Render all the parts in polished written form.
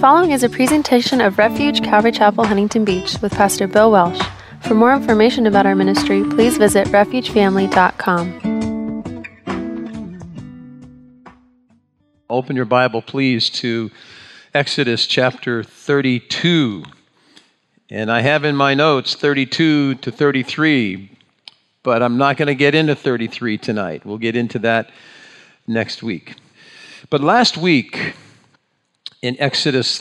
following is a presentation of Refuge Calvary Chapel, Huntington Beach with Pastor Bill Welsh. For more information about our ministry, please visit refugefamily.com. Open your Bible, please, to Exodus chapter 32. And I have in my notes 32 to 33, but I'm not going to get into 33 tonight. We'll get into that next week. But last week, in Exodus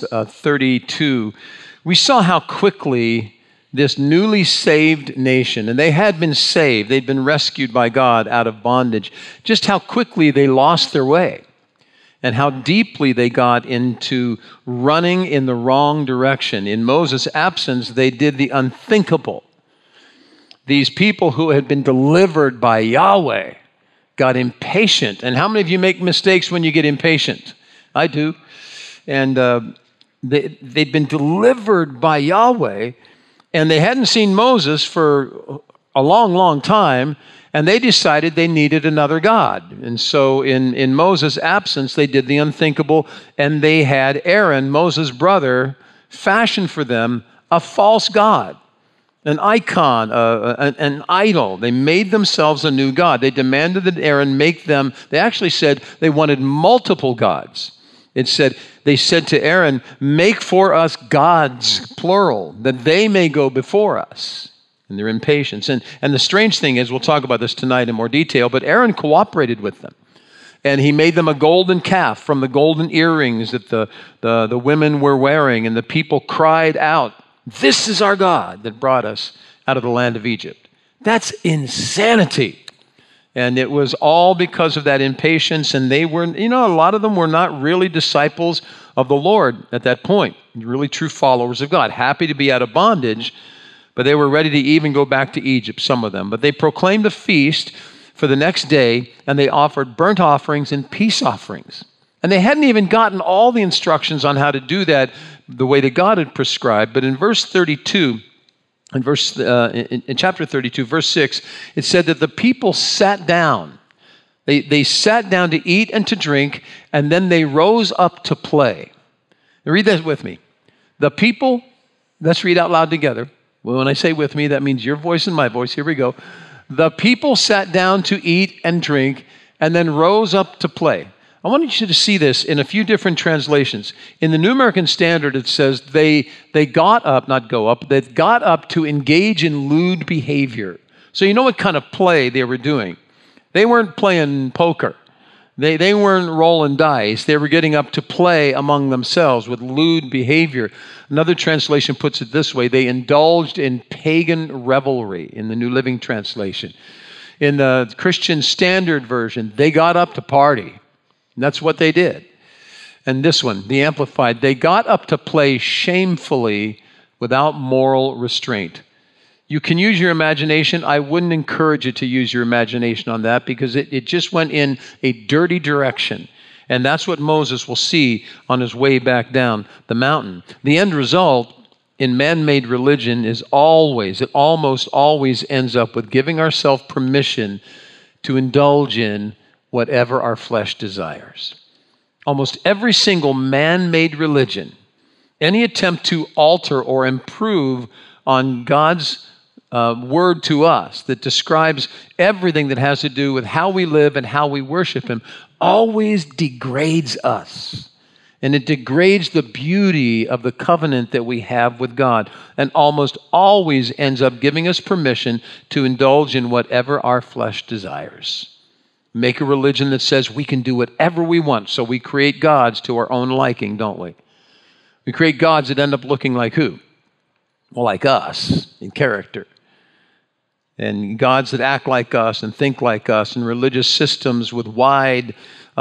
32, we saw how quickly this newly saved nation, and they had been saved, they'd been rescued by God out of bondage, just how quickly they lost their way and how deeply they got into running in the wrong direction. In Moses' absence, they did the unthinkable. These people who had been delivered by Yahweh got impatient. And how many of you make mistakes when you get impatient? I do. And they'd been delivered by Yahweh, and they hadn't seen Moses for a long, long time, and they decided they needed another God. And so in Moses' absence, they did the unthinkable, and they had Aaron, Moses' brother, fashion for them a false god, an icon, an idol. They made themselves a new god. They demanded that Aaron make them, they actually said they wanted multiple gods. They said to Aaron, make for us gods, plural, that they may go before us. And their impatience. And the strange thing is, we'll talk about this tonight in more detail, but Aaron cooperated with them. And he made them a golden calf from the golden earrings that the women were wearing. And the people cried out, this is our God that brought us out of the land of Egypt. That's insanity. And it was all because of that impatience. And they were, a lot of them were not really disciples of the Lord at that point, really true followers of God, happy to be out of bondage, but they were ready to even go back to Egypt, some of them. But they proclaimed a feast for the next day, and they offered burnt offerings and peace offerings. And they hadn't even gotten all the instructions on how to do that the way that God had prescribed. But in verse 32, in chapter 32, verse 6, it said that the people sat down. They sat down to eat and to drink, and then they rose up to play. Now read that with me. The people, let's read out loud together. Well, when I say with me, that means your voice and my voice. Here we go. The people sat down to eat and drink, and then rose up to play. I want you to see this in a few different translations. In the New American Standard, it says they got up, not go up, they got up to engage in lewd behavior. So you know what kind of play they were doing. They weren't playing poker. They weren't rolling dice. They were getting up to play among themselves with lewd behavior. Another translation puts it this way. They indulged in pagan revelry in the New Living Translation. In the Christian Standard Version, they got up to party. And that's what they did. And this one, the Amplified, they got up to play shamefully without moral restraint. You can use your imagination. I wouldn't encourage you to use your imagination on that because it just went in a dirty direction. And that's what Moses will see on his way back down the mountain. The end result in man-made religion is it almost always ends up with giving ourselves permission to indulge in whatever our flesh desires. Almost every single man-made religion, any attempt to alter or improve on God's word to us that describes everything that has to do with how we live and how we worship Him, always degrades us. And it degrades the beauty of the covenant that we have with God, and almost always ends up giving us permission to indulge in whatever our flesh desires. Make a religion that says we can do whatever we want, so we create gods to our own liking, don't we? We create gods that end up looking like who? Well, like us in character. And gods that act like us and think like us, and religious systems with wide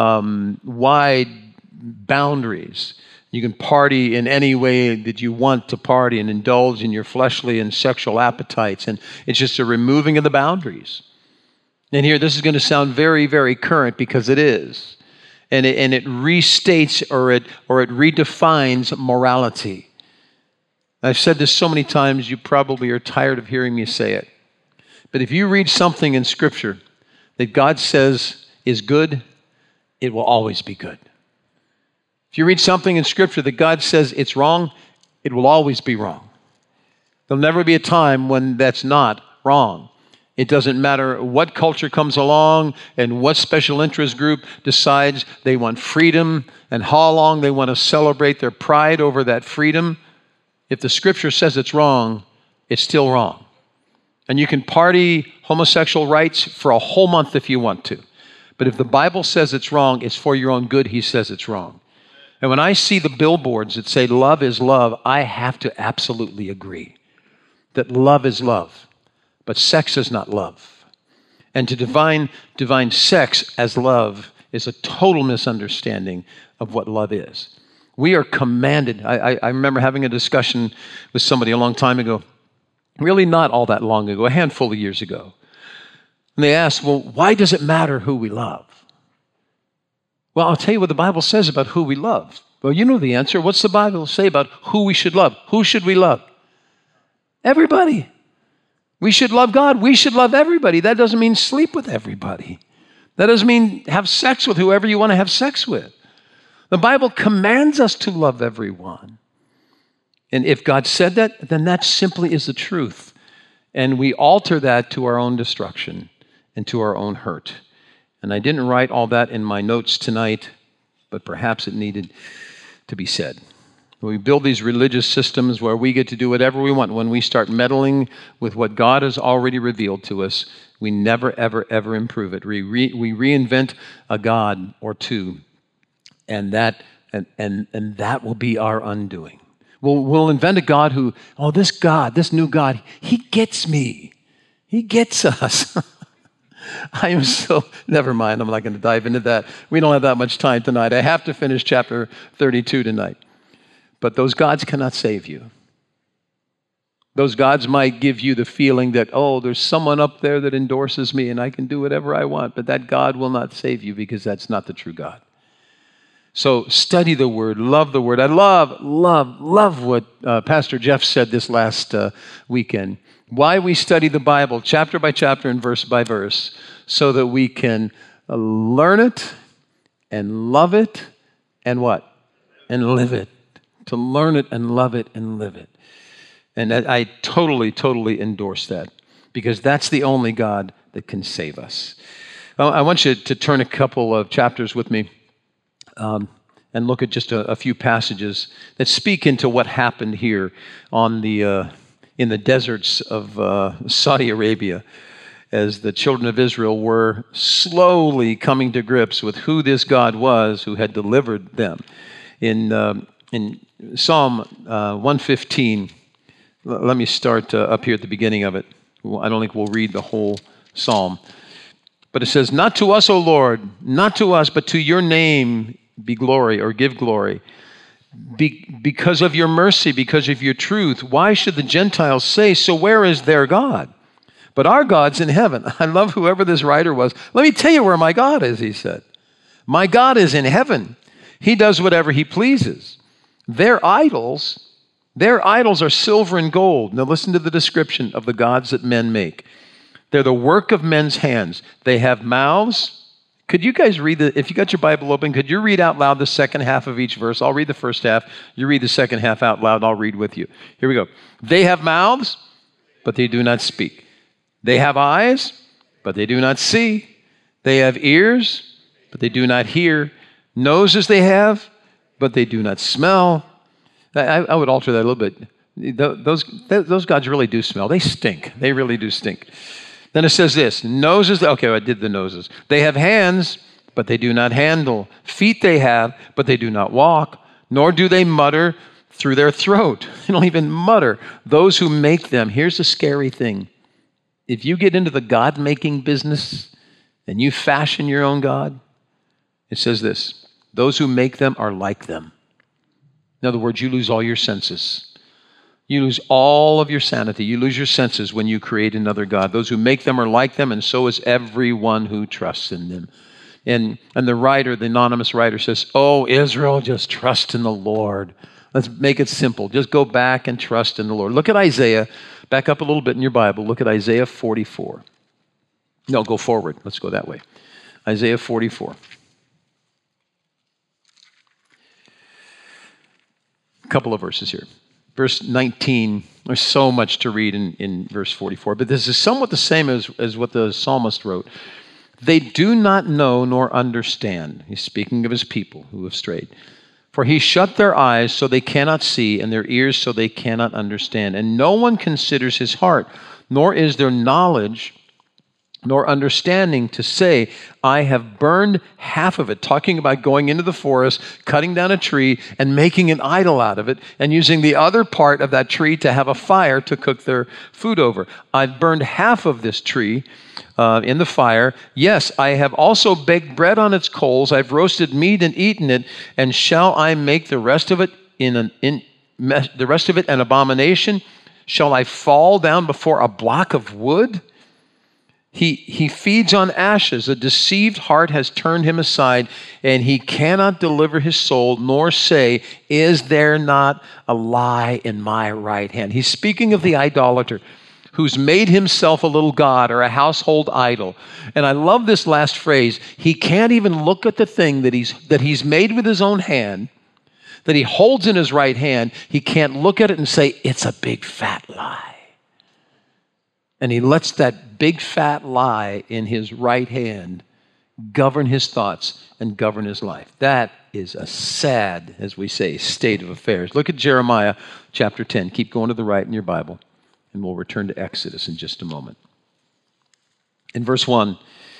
boundaries. You can party in any way that you want to party and indulge in your fleshly and sexual appetites, and it's just a removing of the boundaries. And here, this is going to sound very, very current because it is. And it restates or it redefines morality. I've said this so many times, you probably are tired of hearing me say it. But if you read something in Scripture that God says is good, it will always be good. If you read something in Scripture that God says it's wrong, it will always be wrong. There'll never be a time when that's not wrong. It doesn't matter what culture comes along and what special interest group decides they want freedom and how long they want to celebrate their pride over that freedom. If the Scripture says it's wrong, it's still wrong. And you can party homosexual rights for a whole month if you want to. But if the Bible says it's wrong, it's for your own good. He says it's wrong. And when I see the billboards that say love is love, I have to absolutely agree that love is love, but sex is not love. And to divine sex as love is a total misunderstanding of what love is. We are commanded. I remember having a discussion with somebody a long time ago, really not all that long ago, a handful of years ago. And they asked, well, why does it matter who we love? Well, I'll tell you what the Bible says about who we love. Well, you know the answer. What's the Bible say about who we should love? Who should we love? Everybody. We should love God. We should love everybody. That doesn't mean sleep with everybody. That doesn't mean have sex with whoever you want to have sex with. The Bible commands us to love everyone. And if God said that, then that simply is the truth. And we alter that to our own destruction and to our own hurt. And I didn't write all that in my notes tonight, but perhaps it needed to be said. We build these religious systems where we get to do whatever we want. When we start meddling with what God has already revealed to us, we never, ever, ever improve it. We reinvent a God or two, and that will be our undoing. We'll invent a God who, this new God, he gets me. He gets us. Never mind, I'm not going to dive into that. We don't have that much time tonight. I have to finish chapter 32 tonight. But those gods cannot save you. Those gods might give you the feeling that, there's someone up there that endorses me and I can do whatever I want, but that God will not save you because that's not the true God. So study the Word, love the Word. I love what Pastor Jeff said this last weekend. Why we study the Bible chapter by chapter and verse by verse, so that we can learn it and love it and what? And live it. To learn it and love it and live it. And I totally endorse that, because that's the only God that can save us. I want you to turn a couple of chapters with me and look at just a few passages that speak into what happened here on in the deserts of Saudi Arabia, as the children of Israel were slowly coming to grips with who this God was who had delivered them. In Psalm 115, let me start up here at the beginning of it. I don't think we'll read the whole psalm. But it says, "Not to us, O Lord, not to us, but to your name be glory," or give glory. Because of your mercy, because of your truth, why should the Gentiles say, so where is their God? But our God's in heaven. I love whoever this writer was. Let me tell you where my God is, he said. My God is in heaven. He does whatever he pleases. Their idols are silver and gold. Now listen to the description of the gods that men make. They're the work of men's hands. They have mouths. Could you guys read if you got your Bible open, could you read out loud the second half of each verse? I'll read the first half. You read the second half out loud. I'll read with you. Here we go. They have mouths, but they do not speak. They have eyes, but they do not see. They have ears, but they do not hear. Noses they have, but they do not smell. I would alter that a little bit. Those gods really do smell. They stink. They really do stink. Then it says this, noses, okay, I did the noses. They have hands, but they do not handle. Feet they have, but they do not walk, nor do they mutter through their throat. They don't even mutter. Those who make them, here's the scary thing. If you get into the God-making business and you fashion your own God, it says this, those who make them are like them. In other words, you lose all your senses. You lose all of your sanity. You lose your senses when you create another God. Those who make them are like them, and so is everyone who trusts in them. And the writer, the anonymous writer says, oh, Israel, just trust in the Lord. Let's make it simple. Just go back and trust in the Lord. Look at Isaiah. Back up a little bit in your Bible. Look at Isaiah 44. No, go forward. Let's go that way. Isaiah 44. couple of verses here. Verse 19, there's so much to read in verse 44, but this is somewhat the same as what the psalmist wrote. They do not know nor understand. He's speaking of his people who have strayed. For he shut their eyes so they cannot see, and their ears so they cannot understand. And no one considers his heart, nor is there knowledge nor understanding to say, I have burned half of it, talking about going into the forest, cutting down a tree, and making an idol out of it, and using the other part of that tree to have a fire to cook their food over. I've burned half of this tree in the fire. Yes, I have also baked bread on its coals. I've roasted meat and eaten it, and shall I make the rest of it an abomination? Shall I fall down before a block of wood? He feeds on ashes. A deceived heart has turned him aside, and he cannot deliver his soul, nor say, is there not a lie in my right hand? He's speaking of the idolater who's made himself a little god or a household idol. And I love this last phrase. He can't even look at the thing that he's made with his own hand, that he holds in his right hand. He can't look at it and say, it's a big fat lie. And he lets that big fat lie in his right hand govern his thoughts and govern his life. That is a sad, as we say, state of affairs. Look at Jeremiah chapter 10. Keep going to the right in your Bible, and we'll return to Exodus in just a moment. In verse 1,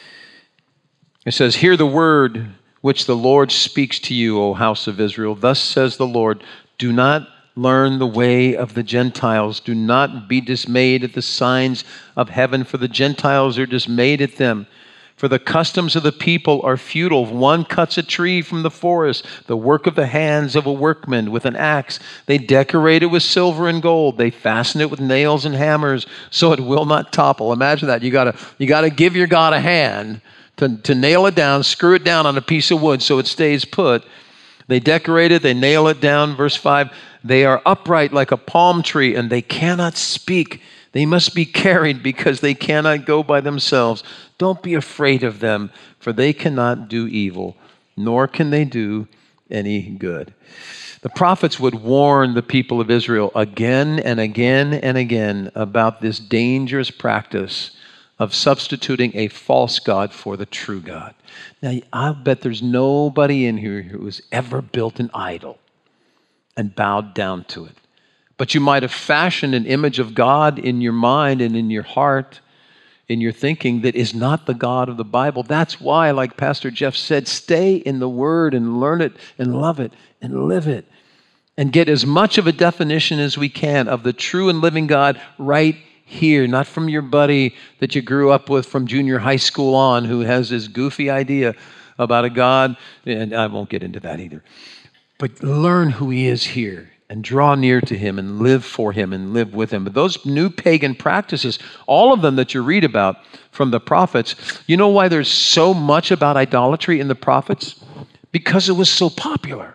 it says, hear the word which the Lord speaks to you, O house of Israel. Thus says the Lord, do not learn the way of the Gentiles. Do not be dismayed at the signs of heaven, for the Gentiles are dismayed at them. For the customs of the people are futile. One cuts a tree from the forest, the work of the hands of a workman with an axe. They decorate it with silver and gold. They fasten it with nails and hammers so it will not topple. Imagine that. You gotta give your God a hand to nail it down, screw it down on a piece of wood so it stays put. They decorate it, they nail it down. Verse 5, they are upright like a palm tree, and they cannot speak. They must be carried because they cannot go by themselves. Don't be afraid of them, for they cannot do evil, nor can they do any good. The prophets would warn the people of Israel again and again and again about this dangerous practice of substituting a false god for the true God. Now, I bet there's nobody in here who has ever built an idol and bowed down to it. But you might have fashioned an image of God in your mind and in your heart, in your thinking, that is not the God of the Bible. That's why, like Pastor Jeff said, stay in the Word and learn it and love it and live it and get as much of a definition as we can of the true and living God right here, not from your buddy that you grew up with from junior high school on who has this goofy idea about a God, and I won't get into that either. But learn who he is here and draw near to him and live for him and live with him. But those new pagan practices, all of them that you read about from the prophets, you know why there's so much about idolatry in the prophets? Because it was so popular.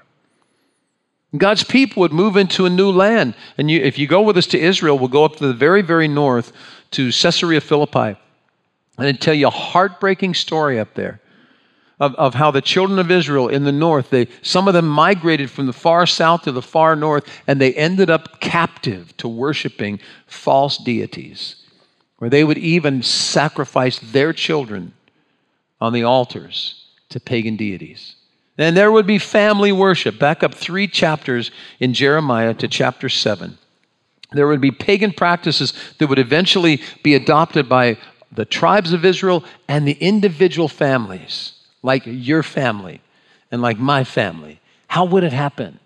God's people would move into a new land. And if you go with us to Israel, we'll go up to the very, very north to Caesarea Philippi. And I'll tell you a heartbreaking story up there of how the children of Israel in the north, some of them migrated from the far south to the far north, and they ended up captive to worshiping false deities, where they would even sacrifice their children on the altars to pagan deities. And there would be family worship. Back up 3 chapters in Jeremiah to chapter 7. There would be pagan practices that would eventually be adopted by the tribes of Israel and the individual families, like your family and like my family. How would it happen?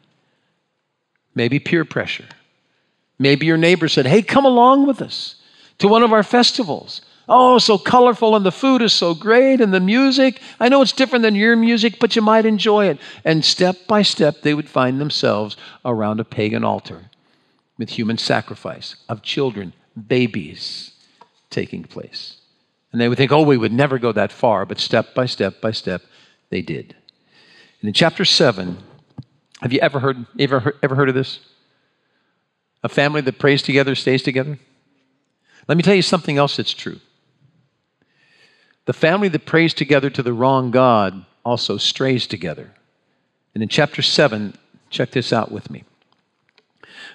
Maybe peer pressure. Maybe your neighbor said, hey, come along with us to one of our festivals. Oh, so colorful, and the food is so great, and the music. I know it's different than your music, but you might enjoy it. And step by step, they would find themselves around a pagan altar with human sacrifice of children, babies taking place. And they would think, oh, we would never go that far, but step by step by step, they did. And in chapter 7, have you ever heard of this? A family that prays together stays together? Let me tell you something else that's true. The family that prays together to the wrong God also strays together. And in chapter 7, check this out with me.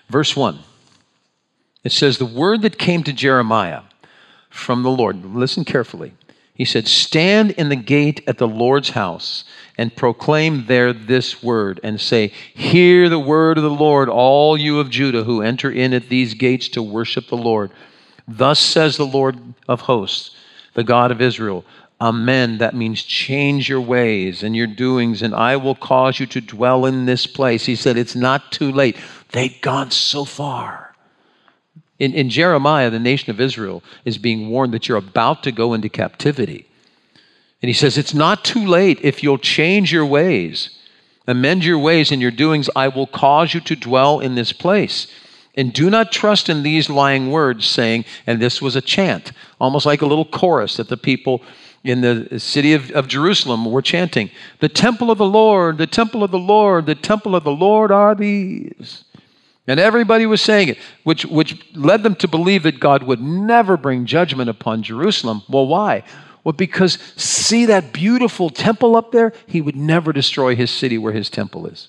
Verse 1, it says, the word that came to Jeremiah from the Lord, listen carefully. He said, stand in the gate at the Lord's house and proclaim there this word and say, hear the word of the Lord, all you of Judah who enter in at these gates to worship the Lord. Thus says the Lord of hosts, the God of Israel, Amen. That means change your ways and your doings, and I will cause you to dwell in this place. He said, it's not too late. They'd gone so far. In Jeremiah, the nation of Israel is being warned that you're about to go into captivity. And he says, it's not too late if you'll change your ways, amend your ways and your doings. I will cause you to dwell in this place. And do not trust in these lying words, saying, and this was a chant, almost like a little chorus that the people in the city of Jerusalem were chanting, the temple of the Lord, the temple of the Lord, the temple of the Lord are these. And everybody was saying it, which led them to believe that God would never bring judgment upon Jerusalem. Well, why? Well, because see that beautiful temple up there? He would never destroy his city where his temple is.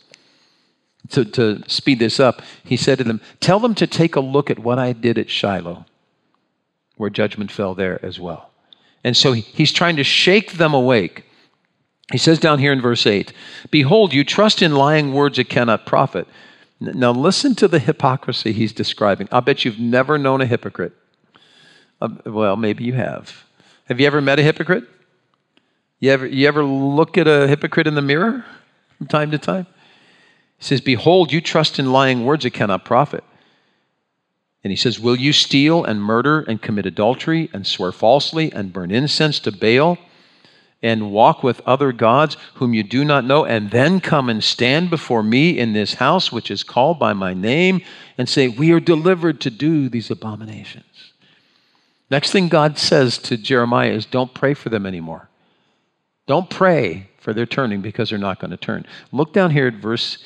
To speed this up, he said to them, tell them to take a look at what I did at Shiloh, where judgment fell there as well. And so he's trying to shake them awake. He says down here in verse 8, behold, you trust in lying words that cannot profit. Now listen to the hypocrisy he's describing. I'll bet you've never known a hypocrite. Well, maybe you have. Have you ever met a hypocrite? You ever look at a hypocrite in the mirror from time to time? He says, behold, you trust in lying words that cannot profit. And he says, will you steal and murder and commit adultery and swear falsely and burn incense to Baal and walk with other gods whom you do not know, and then come and stand before me in this house which is called by my name and say, we are delivered to do these abominations? Next thing God says to Jeremiah is, don't pray for them anymore. Don't pray for their turning, because they're not going to turn. Look down here at verse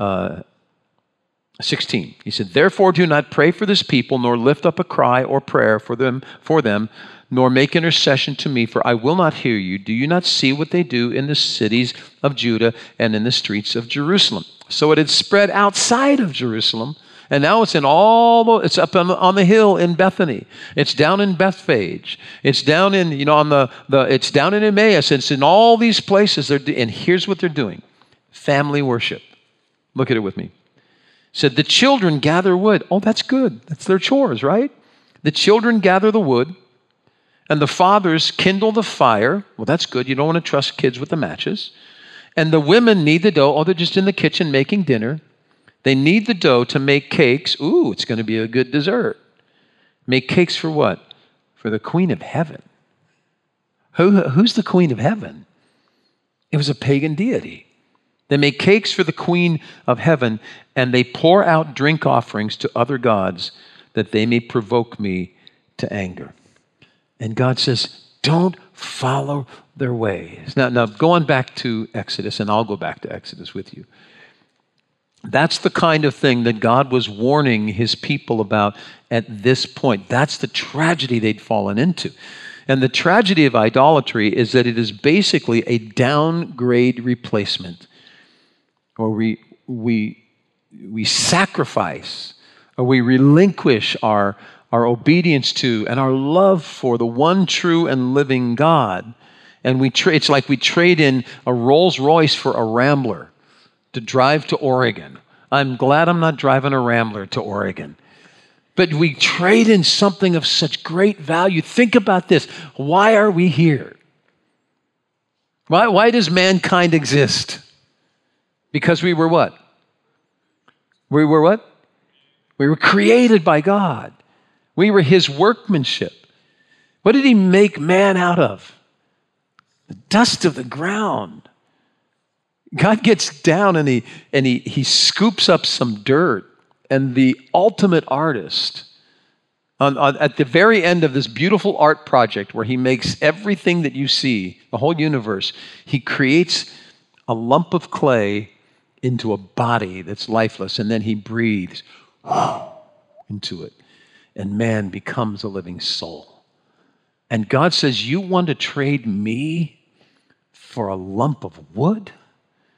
16. He said, therefore do not pray for this people, nor lift up a cry or prayer for them, nor make intercession to me, for I will not hear you. Do you not see what they do in the cities of Judah and in the streets of Jerusalem? So it had spread outside of Jerusalem, and now it's it's up on the hill in Bethany. It's down in Bethphage. It's down in, it's down in Emmaus. It's in all these places. And here's what they're doing. Family worship. Look at it with me. It said, the children gather wood. Oh, that's good. That's their chores, right? The children gather the wood, and the fathers kindle the fire. Well, that's good. You don't want to trust kids with the matches. And the women knead the dough. Oh, they're just in the kitchen making dinner. They knead the dough to make cakes. Ooh, it's going to be a good dessert. Make cakes for what? For the Queen of Heaven. Who's the Queen of Heaven? It was a pagan deity. They make cakes for the Queen of Heaven, and they pour out drink offerings to other gods that they may provoke me to anger. And God says, don't follow their ways. Now go on back to Exodus, and I'll go back to Exodus with you. That's the kind of thing that God was warning his people about at this point. That's the tragedy they'd fallen into. And the tragedy of idolatry is that it is basically a downgrade replacement, or we sacrifice, or we relinquish our obedience to and our love for the one true and living God. And it's like we trade in a Rolls Royce for a Rambler to drive to Oregon. I'm glad I'm not driving a Rambler to Oregon. But we trade in something of such great value. Think about this. Why are we here? Why does mankind exist? Because we were what? We were what? We were created by God. We were his workmanship. What did he make man out of? The dust of the ground. God gets down and he scoops up some dirt, and the ultimate artist, at the very end of this beautiful art project where he makes everything that you see, the whole universe, he creates a lump of clay into a body that's lifeless, and then he breathes into it, and man becomes a living soul. And God says, you want to trade me for a lump of wood?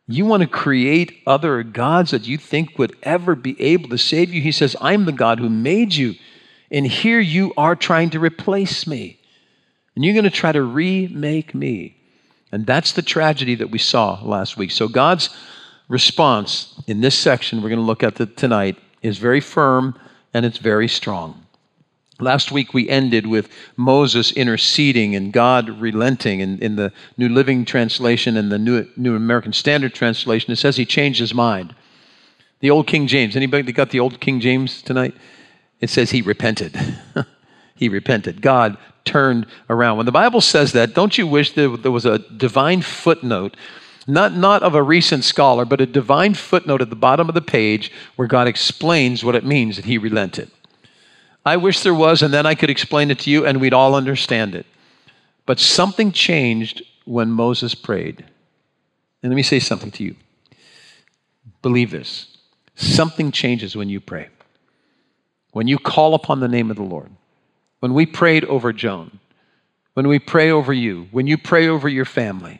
You want to create other gods that you think would ever be able to save you? He says, I'm the God who made you. And here you are trying to replace me. And you're going to try to remake me. And that's the tragedy that we saw last week. So God's response in this section we're going to look at tonight is very firm and it's very strong. Last week we ended with Moses interceding and God relenting. In the New Living Translation and the New American Standard Translation, it says he changed his mind. The Old King James, anybody that got the Old King James tonight? It says he repented. He repented. God turned around. When the Bible says that, don't you wish there was a divine footnote, not of a recent scholar, but a divine footnote at the bottom of the page where God explains what it means that he relented. I wish there was, and then I could explain it to you and we'd all understand it. But something changed when Moses prayed. And let me say something to you. Believe this. Something changes when you pray. When you call upon the name of the Lord. When we prayed over Joan. When we pray over you. When you pray over your family.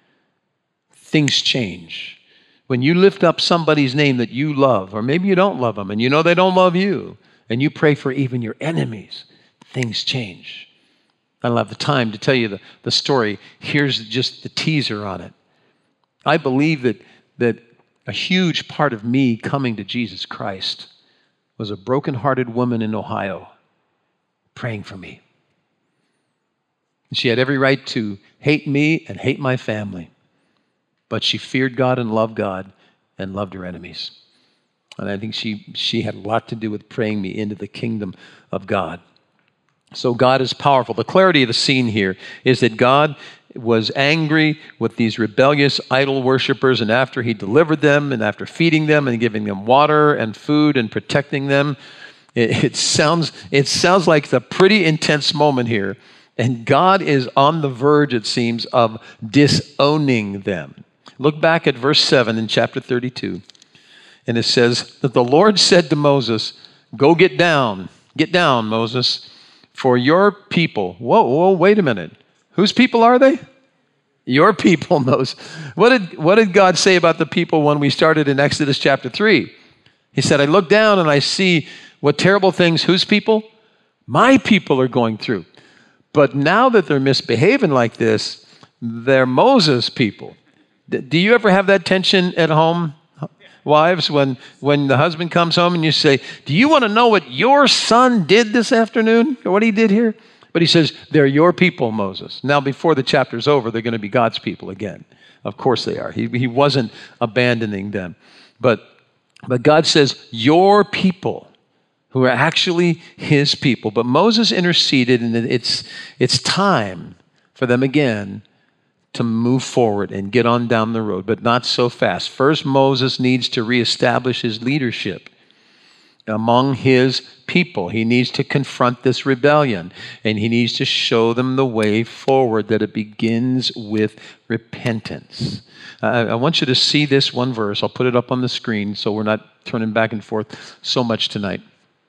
Things change. When you lift up somebody's name that you love, or maybe you don't love them and you know they don't love you, and you pray for even your enemies, things change. I don't have the time to tell you the story. Here's just the teaser on it. I believe that a huge part of me coming to Jesus Christ was a broken-hearted woman in Ohio praying for me. She had every right to hate me and hate my family, but she feared God and loved her enemies. And I think she had a lot to do with praying me into the kingdom of God. So God is powerful. The clarity of the scene here is that God was angry with these rebellious idol worshipers, and after he delivered them, and after feeding them and giving them water and food and protecting them, it sounds like it's a pretty intense moment here. And God is on the verge, it seems, of disowning them. Look back at verse 7 in chapter 32. And it says that the Lord said to Moses, go get down, Moses, for your people. Whoa, wait a minute. Whose people are they? Your people, Moses. What did God say about the people when we started in Exodus chapter 3? He said, I look down and I see what terrible things whose people? My people are going through. But now that they're misbehaving like this, they're Moses' people. Do you ever have that tension at home? Wives, when the husband comes home and you say, do you want to know what your son did this afternoon? Or what he did here? But he says, they're your people, Moses. Now, before the chapter's over, they're going to be God's people again. Of course they are. He wasn't abandoning them. But God says, your people, who are actually his people. But Moses interceded, and it's time for them again to move forward and get on down the road, but not so fast. First, Moses needs to reestablish his leadership among his people. He needs to confront this rebellion, and he needs to show them the way forward, that it begins with repentance. I want you to see this one verse. I'll put it up on the screen so we're not turning back and forth so much tonight.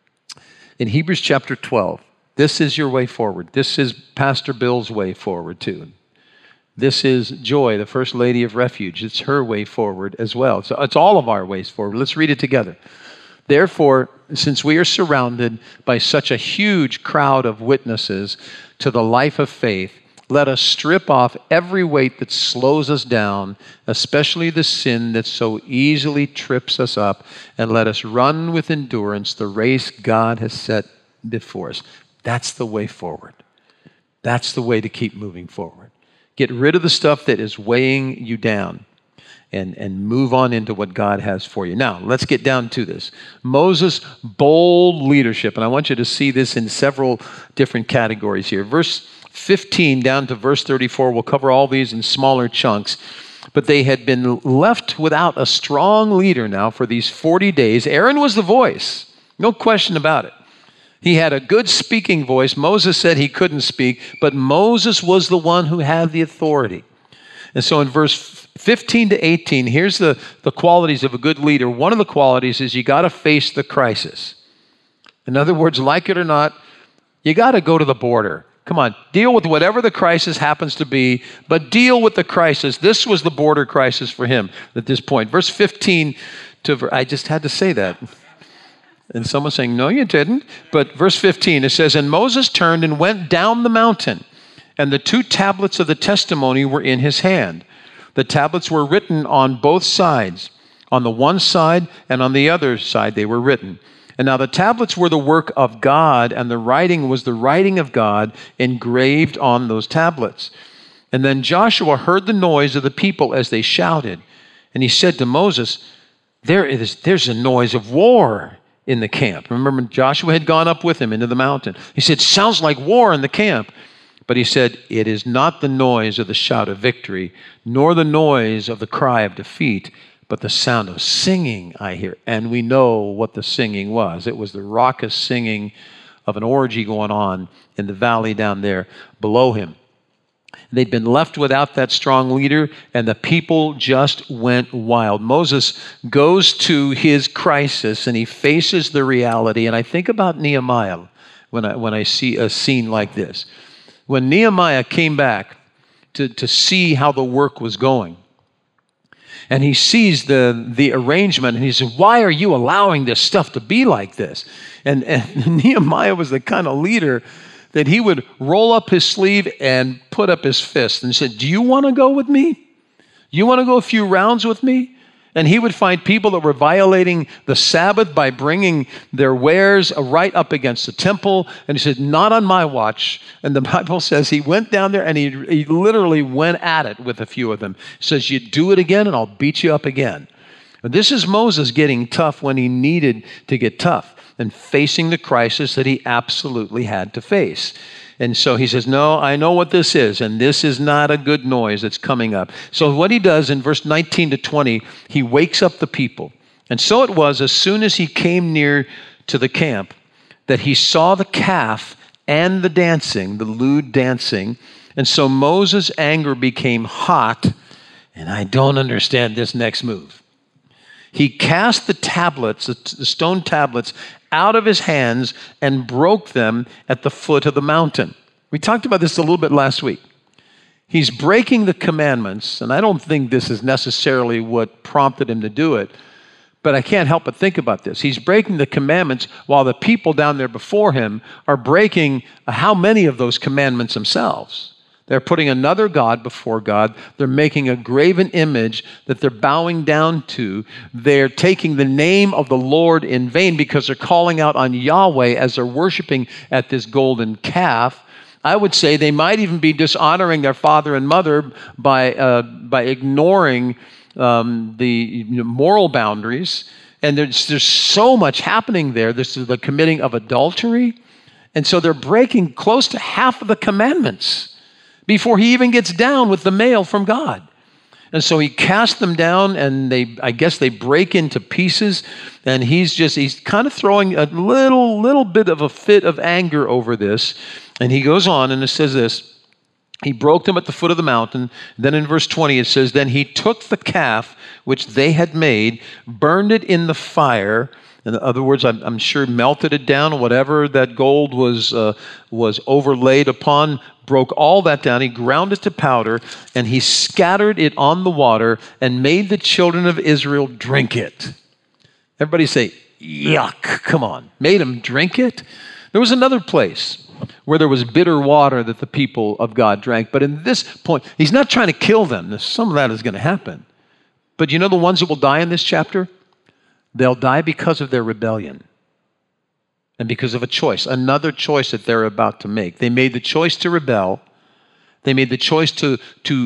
In Hebrews chapter 12, this is your way forward. This is Pastor Bill's way forward too. This is Joy, the First Lady of Refuge. It's her way forward as well. So it's all of our ways forward. Let's read it together. Therefore, since we are surrounded by such a huge crowd of witnesses to the life of faith, let us strip off every weight that slows us down, especially the sin that so easily trips us up, and let us run with endurance the race God has set before us. That's the way forward. That's the way to keep moving forward. Get rid of the stuff that is weighing you down and move on into what God has for you. Now, let's get down to this. Moses' bold leadership, and I want you to see this in several different categories here. Verse 15 down to verse 34, we'll cover all these in smaller chunks. But they had been left without a strong leader now for these 40 days. Aaron was the voice, no question about it. He had a good speaking voice. Moses said he couldn't speak, but Moses was the one who had the authority. And so in verse 15 to 18, here's the qualities of a good leader. One of the qualities is you got to face the crisis. In other words, like it or not, you got to go to the border. Come on, deal with whatever the crisis happens to be, but deal with the crisis. This was the border crisis for him at this point. Verse 15 I just had to say that. And someone's saying, no, you didn't. But verse 15, it says, and Moses turned and went down the mountain, and the 2 tablets of the testimony were in his hand. The tablets were written on both sides. On the one side and on the other side they were written. And now the tablets were the work of God, and the writing was the writing of God engraved on those tablets. And then Joshua heard the noise of the people as they shouted. And he said to Moses, there's a noise of war in the camp. Remember, Joshua had gone up with him into the mountain. He said, sounds like war in the camp. But he said, it is not the noise of the shout of victory, nor the noise of the cry of defeat, but the sound of singing I hear. And we know what the singing was. It was the raucous singing of an orgy going on in the valley down there below him. They'd been left without that strong leader, and the people just went wild. Moses goes to his crisis, and he faces the reality. And I think about Nehemiah when I see a scene like this. When Nehemiah came back to see how the work was going, and he sees the arrangement, and he says, why are you allowing this stuff to be like this? And Nehemiah was the kind of leader that he would roll up his sleeve and put up his fist and said, do you want to go with me? You want to go a few rounds with me? And he would find people that were violating the Sabbath by bringing their wares right up against the temple. And he said, not on my watch. And the Bible says he went down there and he literally went at it with a few of them. He says, you do it again and I'll beat you up again. And this is Moses getting tough when he needed to get tough and facing the crisis that he absolutely had to face. And so he says, no, I know what this is, and this is not a good noise that's coming up. So what he does in verse 19 to 20, he wakes up the people. And so it was, as soon as he came near to the camp, that he saw the calf and the dancing, the lewd dancing. And so Moses' anger became hot, and I don't understand this next move. He cast the tablets, the stone tablets, out of his hands and broke them at the foot of the mountain. We talked about this a little bit last week. He's breaking the commandments, and I don't think this is necessarily what prompted him to do it, but I can't help but think about this. He's breaking the commandments while the people down there before him are breaking how many of those commandments themselves? They're putting another god before God. They're making a graven image that they're bowing down to. They're taking the name of the Lord in vain because they're calling out on Yahweh as they're worshiping at this golden calf. I would say they might even be dishonoring their father and mother by ignoring the moral boundaries. And there's so much happening there. This is the committing of adultery. And so they're breaking close to half of the commandments before he even gets down with the mail from God. And so he casts them down, and I guess they break into pieces, and he's kind of throwing a little bit of a fit of anger over this. And he goes on, and it says this, he broke them at the foot of the mountain. Then in verse 20 it says, then he took the calf which they had made, burned it in the fire. In other words, I'm sure melted it down, whatever that gold was overlaid upon, broke all that down. He ground it to powder, and he scattered it on the water and made the children of Israel drink it. Everybody say, yuck, come on. Made them drink it? There was another place where there was bitter water that the people of God drank. But in this point, he's not trying to kill them. Some of that is going to happen. But you know the ones that will die in this chapter? They'll die because of their rebellion and because of a choice, another choice that they're about to make. They made the choice to rebel. They made the choice to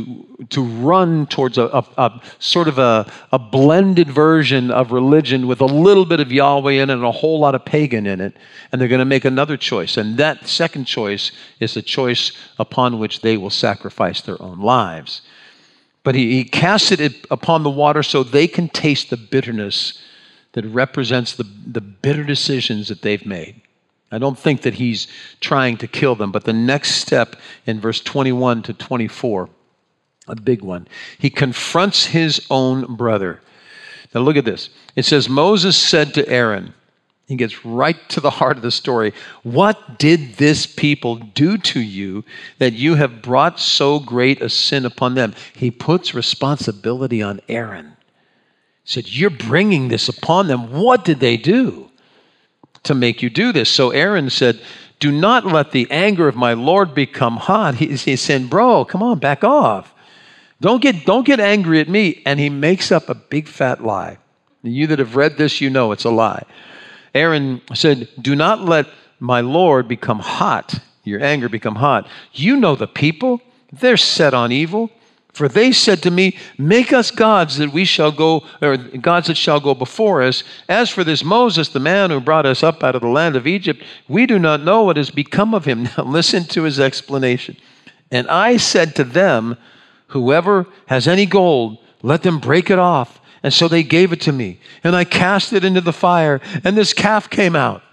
run towards a sort of a blended version of religion with a little bit of Yahweh in it and a whole lot of pagan in it. And they're going to make another choice. And that second choice is the choice upon which they will sacrifice their own lives. But he casted it upon the water so they can taste the bitterness that represents the bitter decisions that they've made. I don't think that he's trying to kill them, but the next step in verse 21 to 24, a big one, he confronts his own brother. Now look at this. It says, Moses said to Aaron, He gets right to the heart of the story. What did this people do to you that you have brought so great a sin upon them? He puts responsibility on Aaron. He said, you're bringing this upon them. What did they do to make you do this? So Aaron said, do not let the anger of my Lord become hot. He's saying, bro, come on, back off. Don't get angry at me. And he makes up a big fat lie. You that have read this, you know it's a lie. Aaron said, do not let my Lord become hot, your anger become hot. You know the people, they're set on evil. For they said to me, make us gods that we shall go, or gods that shall go before us. As for this Moses, the man who brought us up out of the land of Egypt, we do not know what has become of him. Now listen to his explanation. And I said to them, whoever has any gold, let them break it off. And so they gave it to me, and I cast it into the fire, and this calf came out.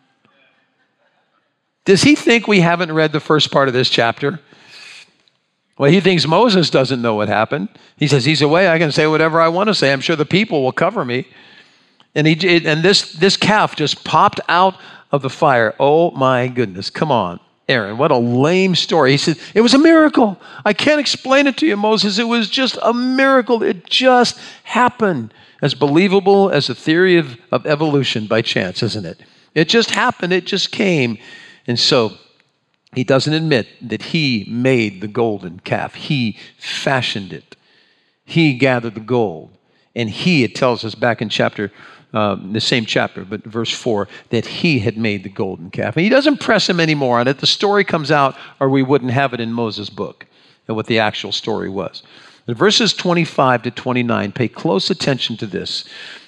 Does he think we haven't read the first part of this chapter? Well, he thinks Moses doesn't know what happened. He says, he's away, I can say whatever I want to say. I'm sure the people will cover me. And this calf just popped out of the fire. Oh my goodness, come on. Aaron, what a lame story. He said, it was a miracle. I can't explain it to you, Moses. It was just a miracle. It just happened. As believable as the theory of evolution by chance, isn't it? It just happened. It just came. And so he doesn't admit that he made the golden calf. He fashioned it. He gathered the gold. And it tells us back in the same chapter, but verse 4, that he had made the golden calf. And he doesn't press him anymore on it. The story comes out, or we wouldn't have it in Moses' book, and what the actual story was. In verses 25 to 29, pay close attention to this.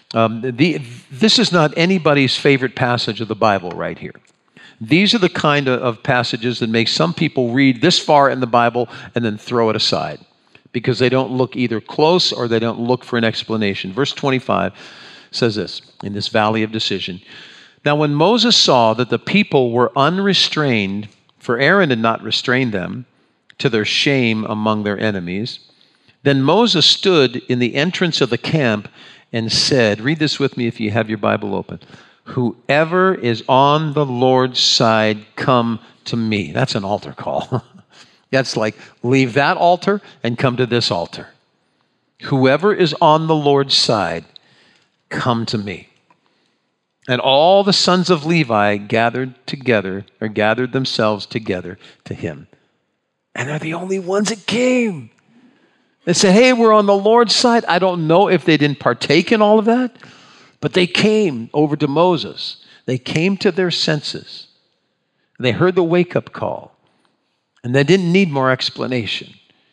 This is not anybody's favorite passage of the Bible right here. These are the kind of passages that make some people read this far in the Bible and then throw it aside because they don't look either close or they don't look for an explanation. Verse 25 says this, in this valley of decision. Now when Moses saw that the people were unrestrained, for Aaron had not restrained them, to their shame among their enemies, then Moses stood in the entrance of the camp and said, read this with me if you have your Bible open, whoever is on the Lord's side, come to me. That's an altar call. That's like, leave that altar and come to this altar. Whoever is on the Lord's side, come to me. And all the sons of Levi gathered themselves together to him. And they're the only ones that came. They said, hey, we're on the Lord's side. I don't know if they didn't partake in all of that, but they came over to Moses. They came to their senses. They heard the wake-up call, and they didn't need more explanation.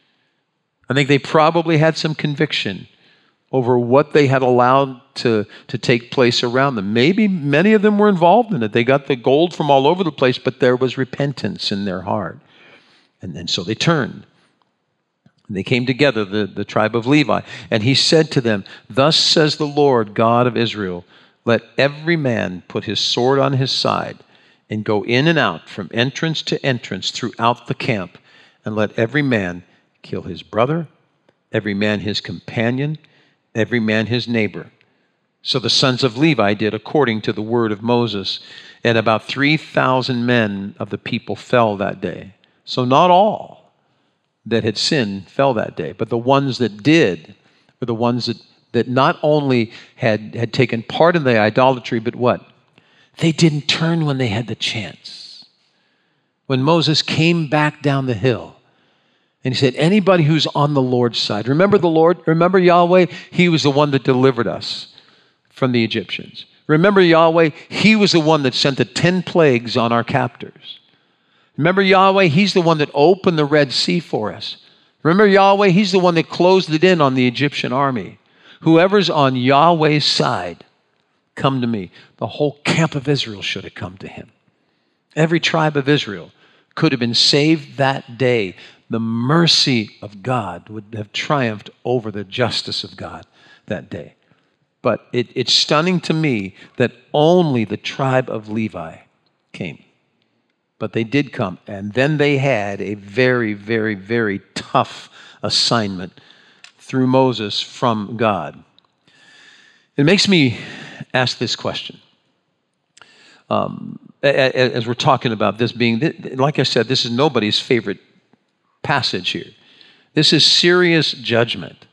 I think they probably had some conviction over what they had allowed to take place around them. Maybe many of them were involved in it. They got the gold from all over the place, but there was repentance in their heart. And so they turned. And they came together, the tribe of Levi. And he said to them, thus says the Lord God of Israel, let every man put his sword on his side and go in and out from entrance to entrance throughout the camp. And let every man kill his brother, every man his companion, every man his neighbor. So the sons of Levi did according to the word of Moses, and about 3,000 men of the people fell that day. So not all that had sinned fell that day, but the ones that did were the ones that not only had taken part in the idolatry, but what? They didn't turn when they had the chance. When Moses came back down the hill, and he said, anybody who's on the Lord's side, remember the Lord, remember Yahweh? He was the one that delivered us from the Egyptians. Remember Yahweh? He was the one that sent the 10 plagues on our captors. Remember Yahweh? He's the one that opened the Red Sea for us. Remember Yahweh? He's the one that closed it in on the Egyptian army. Whoever's on Yahweh's side, come to me. The whole camp of Israel should have come to him. Every tribe of Israel could have been saved that day. The mercy of God would have triumphed over the justice of God that day. But it's stunning to me that only the tribe of Levi came. But they did come, and then they had a very, very, very tough assignment through Moses from God. It makes me ask this question. as we're talking about this being, like I said, this is nobody's favorite passage here. This is serious judgment.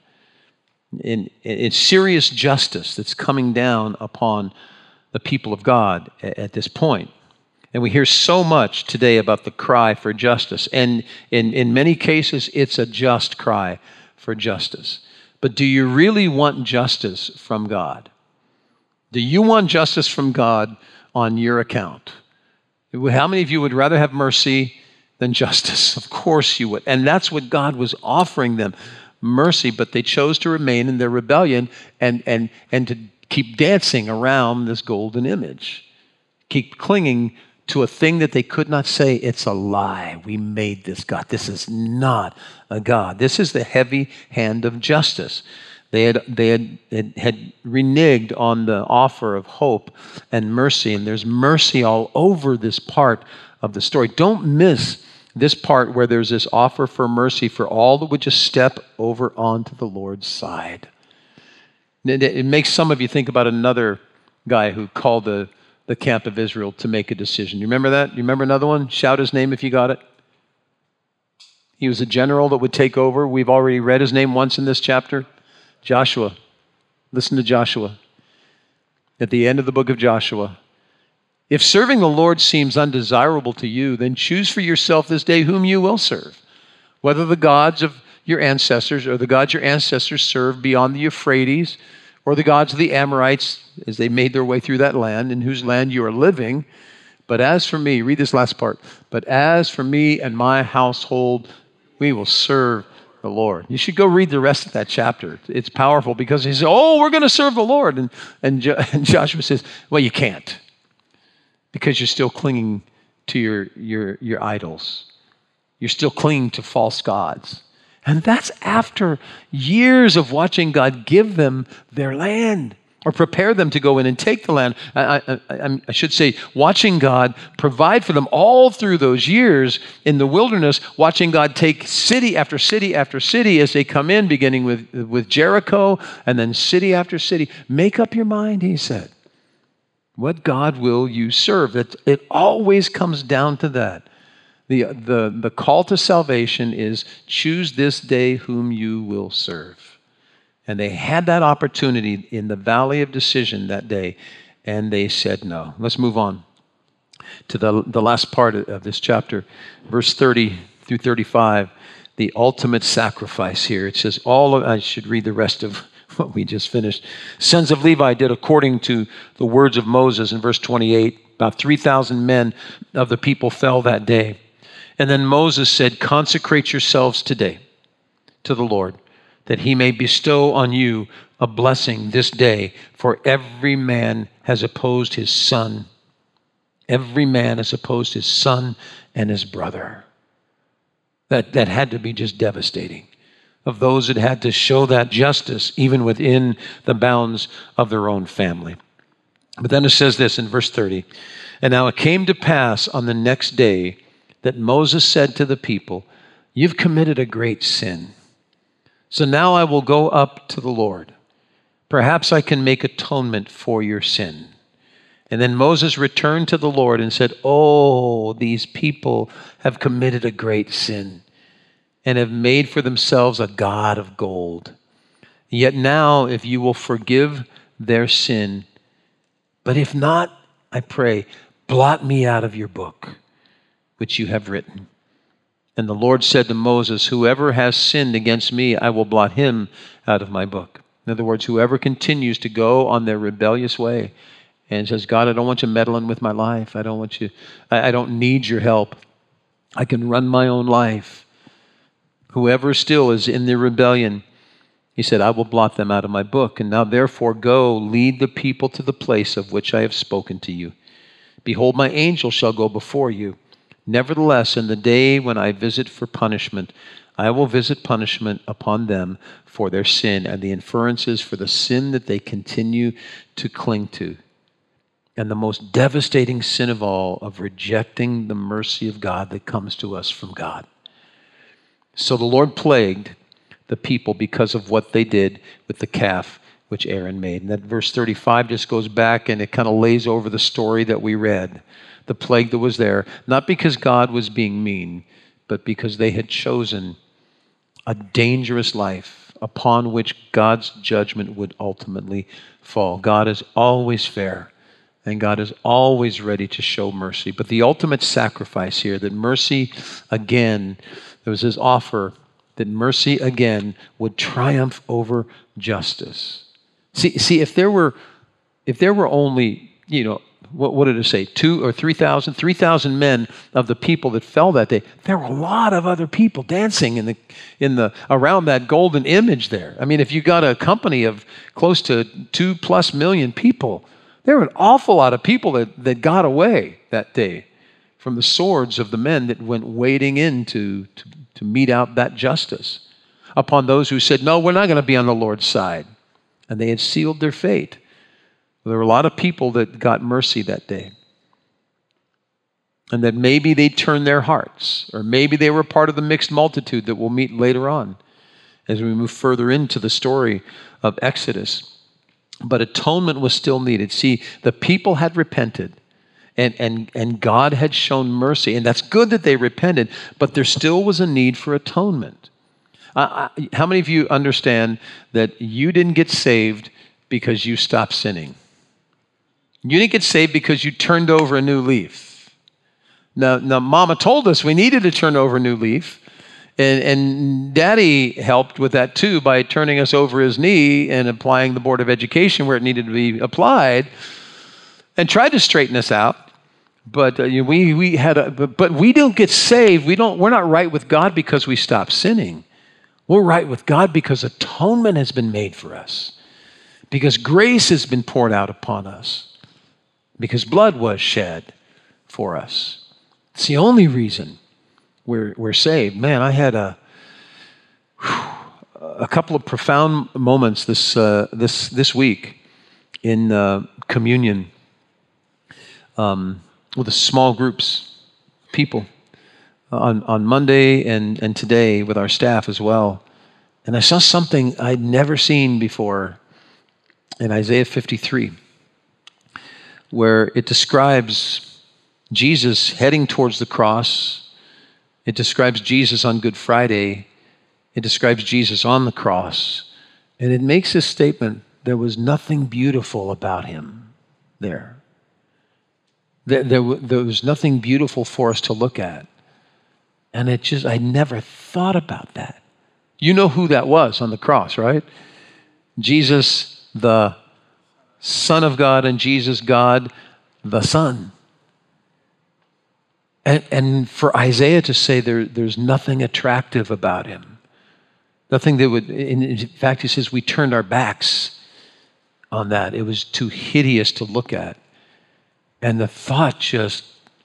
It's serious justice that's coming down upon the people of God at this point. And we hear so much today about the cry for justice. And in many cases, it's a just cry for justice. But do you really want justice from God? Do you want justice from God on your account? How many of you would rather have mercy than justice? Of course you would. And that's what God was offering them, mercy, but they chose to remain in their rebellion and to keep dancing around this golden image, keep clinging to a thing that they could not say, it's a lie. We made this God. This is not a God. This is the heavy hand of justice. They had reneged on the offer of hope and mercy, and there's mercy all over this part of the story. Don't miss this part where there's this offer for mercy for all that would just step over onto the Lord's side. It makes some of you think about another guy who called the camp of Israel to make a decision. You remember that? You remember another one? Shout his name if you got it. He was a general that would take over. We've already read his name once in this chapter. Joshua. Listen to Joshua. At the end of the book of Joshua. If serving the Lord seems undesirable to you, then choose for yourself this day whom you will serve, whether the gods of your ancestors or the gods your ancestors served beyond the Euphrates, or the gods of the Amorites as they made their way through that land, in whose land you are living. But as for me, read this last part, but as for me and my household, we will serve the Lord. You should go read the rest of that chapter. It's powerful because he says, oh, we're going to serve the Lord. And Joshua says, well, you can't because you're still clinging to your idols. You're still clinging to false gods. And that's after years of watching God give them their land or prepare them to go in and take the land. I should say, watching God provide for them all through those years in the wilderness, watching God take city after city after city as they come in, beginning with Jericho and then city after city. Make up your mind, he said. What God will you serve? It always comes down to that. The call to salvation is choose this day whom you will serve. And they had that opportunity in the valley of decision that day, and they said no. Let's move on to the last part of this chapter, verse 30 through 35, the ultimate sacrifice here. It says, I should read the rest of what we just finished. Sons of Levi did according to the words of Moses in verse 28. About 3,000 men of the people fell that day. And then Moses said, consecrate yourselves today to the Lord, that he may bestow on you a blessing this day, for every man has opposed his son. Every man has opposed his son and his brother. That had to be just devastating. Of those that had to show that justice even within the bounds of their own family. But then it says this in verse 30, and now it came to pass on the next day that Moses said to the people, you've committed a great sin. So now I will go up to the Lord. Perhaps I can make atonement for your sin. And then Moses returned to the Lord and said, oh, these people have committed a great sin and have made for themselves a god of gold. Yet now, if you will forgive their sin, but if not, I pray, blot me out of your book, which you have written. And the Lord said to Moses, whoever has sinned against me, I will blot him out of my book. In other words, whoever continues to go on their rebellious way and says, God, I don't want you meddling with my life. I don't need your help. I can run my own life. Whoever still is in their rebellion, he said, I will blot them out of my book. And now therefore go, lead the people to the place of which I have spoken to you. Behold, my angel shall go before you. Nevertheless, in the day when I visit for punishment, I will visit punishment upon them for their sin and the inferences for the sin that they continue to cling to. And the most devastating sin of all, of rejecting the mercy of God that comes to us from God. So the Lord plagued the people because of what they did with the calf which Aaron made. And that verse 35 just goes back and it kind of lays over the story that we read, the plague that was there, not because God was being mean, but because they had chosen a dangerous life upon which God's judgment would ultimately fall. God is always fair, and God is always ready to show mercy. But the ultimate sacrifice here, that mercy again, there was his offer that mercy again would triumph over justice. See, if there were only, what did it say, 2,000 or 3,000? 3,000 men of the people that fell that day. There were a lot of other people dancing in the around that golden image there. I mean, if you got a company of close to 2+ million people, there were an awful lot of people that got away that day from the swords of the men that went wading in to mete out that justice upon those who said, no, we're not going to be on the Lord's side. And they had sealed their fate. There were a lot of people that got mercy that day. And that maybe they turned their hearts, or maybe they were part of the mixed multitude that we'll meet later on as we move further into the story of Exodus. But atonement was still needed. See, the people had repented, and God had shown mercy. And that's good that they repented, but there still was a need for atonement. How many of you understand that you didn't get saved because you stopped sinning? You didn't get saved because you turned over a new leaf. Now Mama told us we needed to turn over a new leaf, and Daddy helped with that too by turning us over his knee and applying the Board of Education where it needed to be applied, and tried to straighten us out. But but we don't get saved. We're not right with God because we stopped sinning. We're right with God because atonement has been made for us, because grace has been poured out upon us, because blood was shed for us. It's the only reason we're saved. Man, I had a couple of profound moments this week in communion with the small groups, people on Monday and today with our staff as well. And I saw something I'd never seen before in Isaiah 53, where it describes Jesus heading towards the cross. It describes Jesus on Good Friday. It describes Jesus on the cross. And it makes this statement, there was nothing beautiful about him there. There was nothing beautiful for us to look at. And I never thought about that. You know who that was on the cross, right? Jesus, the Son of God, and Jesus, God, the Son. And for Isaiah to say there's nothing attractive about him, nothing that would, in fact, he says we turned our backs on that. It was too hideous to look at. And the thought just,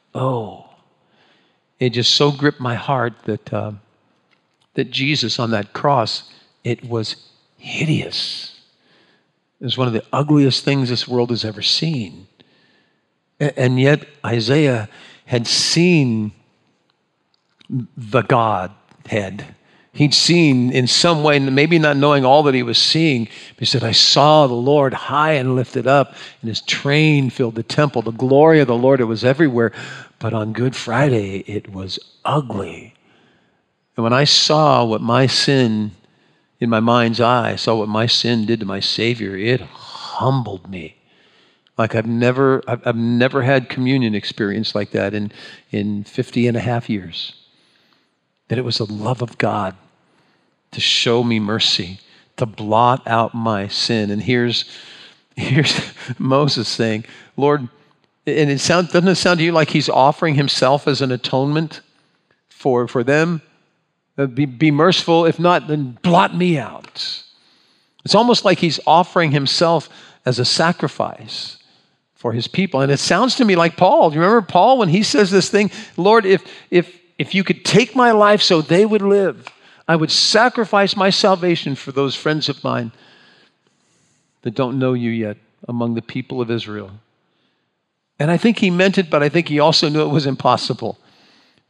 it just so gripped my heart that Jesus on that cross, it was hideous. It was one of the ugliest things this world has ever seen. And yet Isaiah had seen the Godhead. He'd seen in some way, maybe not knowing all that he was seeing, but he said, I saw the Lord high and lifted up, and his train filled the temple. The glory of the Lord, it was everywhere. But on Good Friday, it was ugly. And when I saw what my sin, in my mind's eye, I saw what my sin did to my Savior, it humbled me. Like I've never had communion experience like that in 50 and a half years. That it was the love of God to show me mercy, to blot out my sin. And here's Moses saying, Lord, and doesn't it sound to you like he's offering himself as an atonement for them? Be merciful, if not, then blot me out. It's almost like he's offering himself as a sacrifice for his people. And it sounds to me like Paul. Do you remember Paul when he says this thing, Lord, if you could take my life so they would live, I would sacrifice my salvation for those friends of mine that don't know you yet among the people of Israel. And I think he meant it, but I think he also knew it was impossible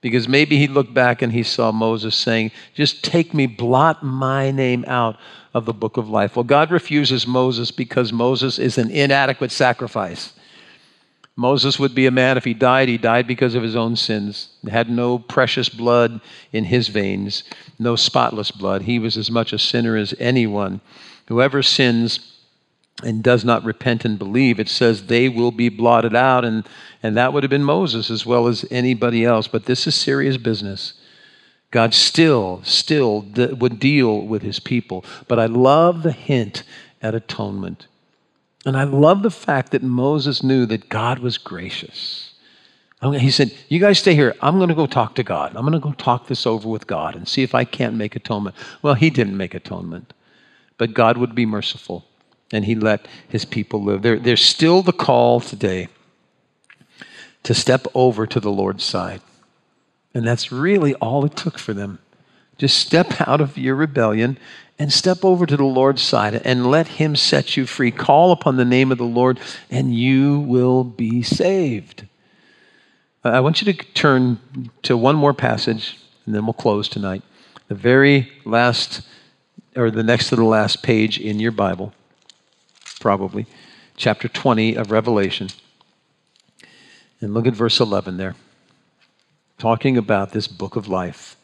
Because maybe he looked back and he saw Moses saying, just take me, blot my name out of the book of life. Well, God refuses Moses because Moses is an inadequate sacrifice. Moses would be a man, if he died because of his own sins. He had no precious blood in his veins, no spotless blood. He was as much a sinner as anyone. Whoever sins and does not repent and believe, it says they will be blotted out, and that would have been Moses as well as anybody else. But this is serious business. God still would deal with his people. But I love the hint at atonement. And I love the fact that Moses knew that God was gracious. He said, you guys stay here. I'm going to go talk to God. I'm going to go talk this over with God and see if I can't make atonement. Well, he didn't make atonement. But God would be merciful, and he let his people live. There's still the call today to step over to the Lord's side. And that's really all it took for them. Just step out of your rebellion and step over to the Lord's side and let him set you free. Call upon the name of the Lord and you will be saved. I want you to turn to one more passage and then we'll close tonight. The very last, or the next to the last page in your Bible, probably, chapter 20 of Revelation. And look at verse 11 there, talking about this book of life.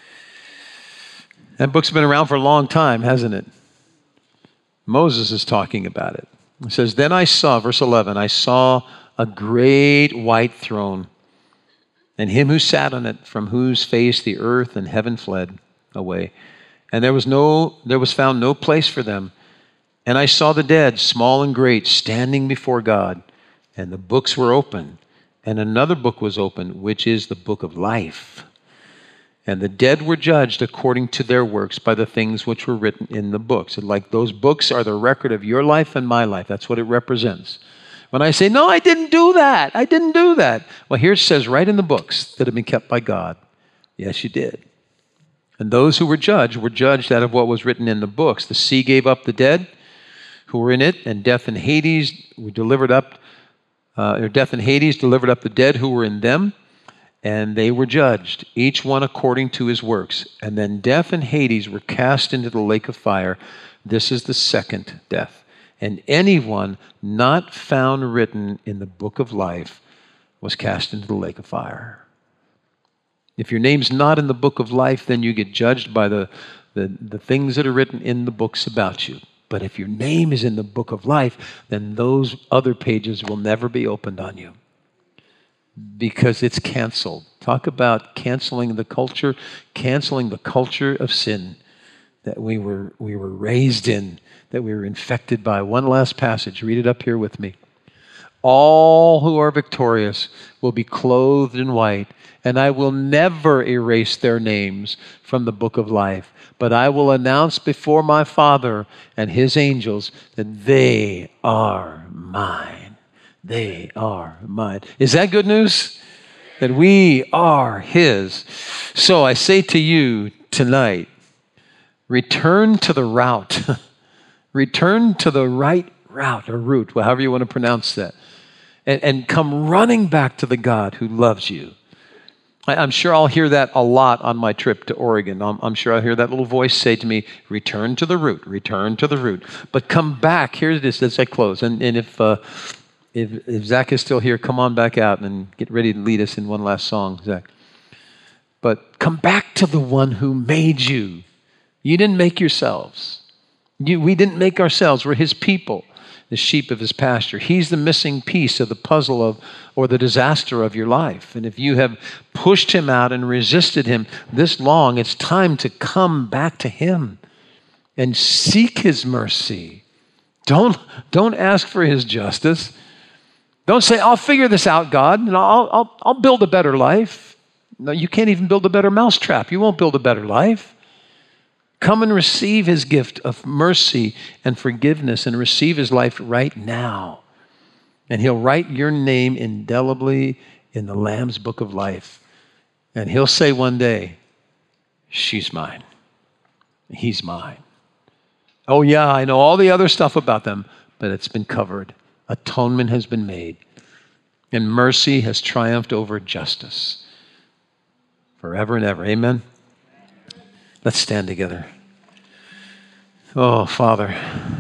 That book's been around for a long time, hasn't it? Moses is talking about it. It says, then I saw, verse 11, I saw a great white throne, and him who sat on it, from whose face the earth and heaven fled away. And there was found no place for them. And I saw the dead, small and great, standing before God. And the books were open. And another book was opened, which is the book of life. And the dead were judged according to their works by the things which were written in the books. And like those books are the record of your life and my life. That's what it represents. When I say, no, I didn't do that. I didn't do that. Well, here it says right in the books that have been kept by God. Yes, you did. And those who were judged out of what was written in the books. The sea gave up the dead who were in it, and death and Hades delivered up the dead who were in them. And they were judged, each one according to his works. And then death and Hades were cast into the lake of fire. This is the second death. And anyone not found written in the book of life was cast into the lake of fire. If your name's not in the book of life, then you get judged by the things that are written in the books about you. But if your name is in the book of life, then those other pages will never be opened on you, because it's canceled. Talk about canceling the culture of sin that we were raised in, that we were infected by. One last passage. Read it up here with me. All who are victorious will be clothed in white, and I will never erase their names from the book of life, but I will announce before my Father and his angels that they are mine. They are mine. Is that good news? That we are his. So I say to you tonight, return to the route. Return to the right route, or route, however you want to pronounce that. And come running back to the God who loves you. I'm sure I'll hear that a lot on my trip to Oregon. I'm sure I'll hear that little voice say to me, return to the root, return to the root. But come back. Here it is as I close. And if Zach is still here, come on back out and get ready to lead us in one last song, Zach. But come back to the one who made you. You didn't make yourselves. We didn't make ourselves. We're his people, the sheep of his pasture. He's the missing piece of the puzzle or the disaster of your life. And if you have pushed him out and resisted him this long, it's time to come back to him and seek his mercy. Don't ask for his justice. Don't say, I'll figure this out, God, and I'll build a better life. No, you can't even build a better mousetrap. You won't build a better life. Come and receive his gift of mercy and forgiveness and receive his life right now. And he'll write your name indelibly in the Lamb's book of life. And he'll say one day, she's mine. He's mine. Oh yeah, I know all the other stuff about them, but it's been covered. Atonement has been made. And mercy has triumphed over justice. forever and ever. Amen. Let's stand together. Oh, Father,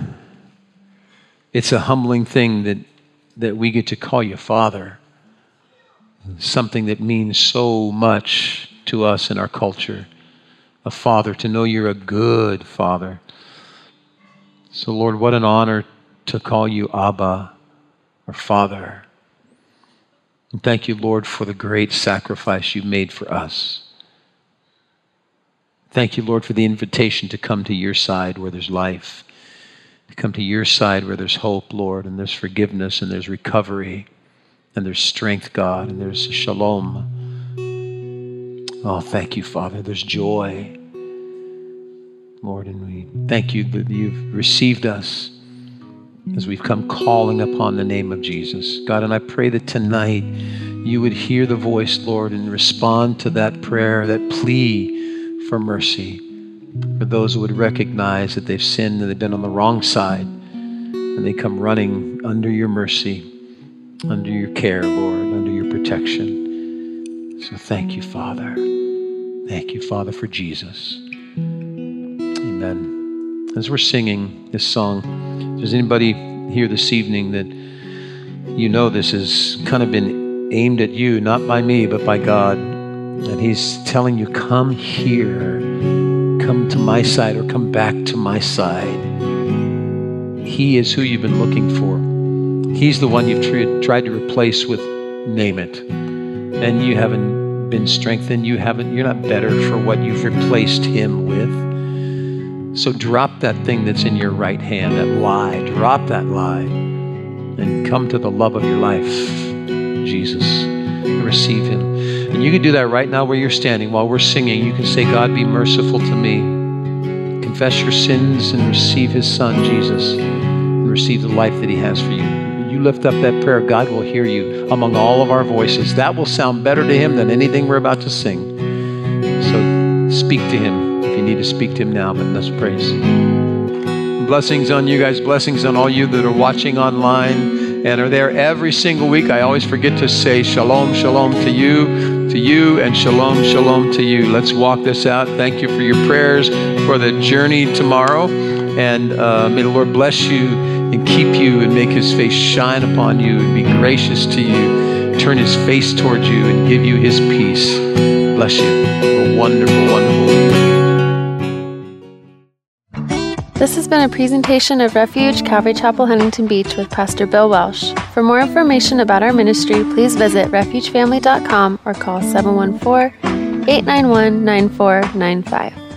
it's a humbling thing that we get to call you Father, something that means so much to us in our culture. A father, to know you're a good Father. So, Lord, what an honor to call you Abba, or Father. And thank you, Lord, for the great sacrifice you made for us. Thank you, Lord, for the invitation to come to your side where there's life, to come to your side where there's hope, Lord, and there's forgiveness, and there's recovery, and there's strength, God, and there's shalom. Oh, thank you, Father. There's joy, Lord, and we thank you that you've received us as we've come calling upon the name of Jesus. God, and I pray that tonight you would hear the voice, Lord, and respond to that prayer, that plea for mercy for those who would recognize that they've sinned and they've been on the wrong side, and they come running under your mercy, under your care, Lord, under your protection. So thank you, Father. Thank you, Father, for Jesus. Amen. As we're singing this song, if there's anybody here this evening that you know this has kind of been aimed at you, not by me, but by God, and he's telling you, come here, come to my side, or come back to my side. He is who you've been looking for. He's the one you've tried to replace with name it. And you haven't been strengthened. You're not better for what you've replaced him with. So drop that thing that's in your right hand, that lie. Drop that lie and come to the love of your life, Jesus, and receive him. And you can do that right now where you're standing. While we're singing, you can say, God, be merciful to me. Confess your sins and receive his son, Jesus, and receive the life that he has for you. You lift up that prayer, God will hear you among all of our voices. That will sound better to him than anything we're about to sing. So speak to him if you need to speak to him now, but let's praise. Blessings on you guys. Blessings on all you that are watching online and are there every single week. I always forget to say shalom, shalom to you, and shalom, shalom to you. Let's walk this out. Thank you for your prayers for the journey tomorrow. And may the Lord bless you and keep you and make his face shine upon you and be gracious to you, turn his face towards you and give you his peace. Bless you. A wonderful, wonderful week. This has been a presentation of Refuge Calvary Chapel, Huntington Beach with Pastor Bill Welsh. For more information about our ministry, please visit refugefamily.com or call 714-891-9495.